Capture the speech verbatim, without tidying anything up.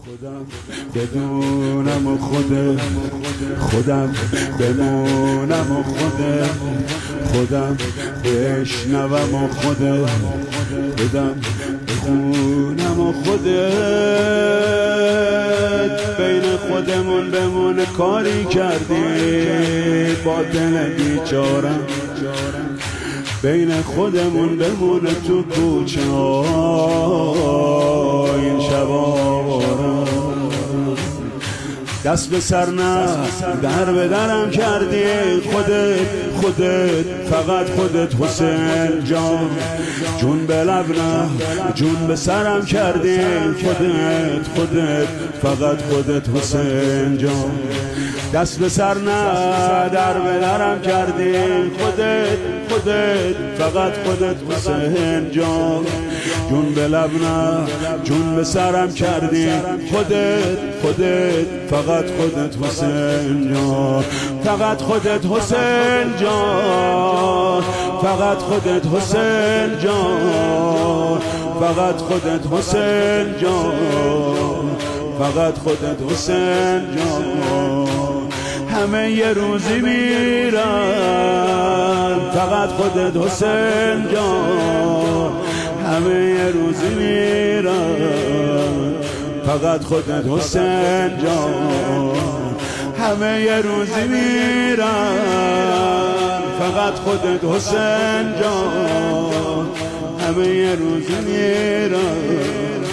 خودم بدونم و خودم خودم بمونم و خودم خودم بشنوم و خودم خودم بخونم و خودت بین خودمون بمونه کاری کردی با دل بیچارم بین خودمون بمونه تو کوچه این شبا دست به سر نه در به درم کردی خودت خودت فقط خودت حسین جان جون به لب نه جون به سرم کردی خودت خودت فقط خودت حسین جان دست به سر نه در به درم کردی خودت خودت فقط خودت حسین جان جون به لب نه جون به سرم کردی خودت خودت فقط خودت حسین جان فقط خودت حسین جان فقط خودت حسین جان فقط خودت حسین جان فقط خودت حسین جان همه یه روزی میرن فقط خودت حسین جان همه یه روزی میرن فقط خودت حسین جان همه یه روزی میرن فقط خودت حسین جان همه یه روزی میرن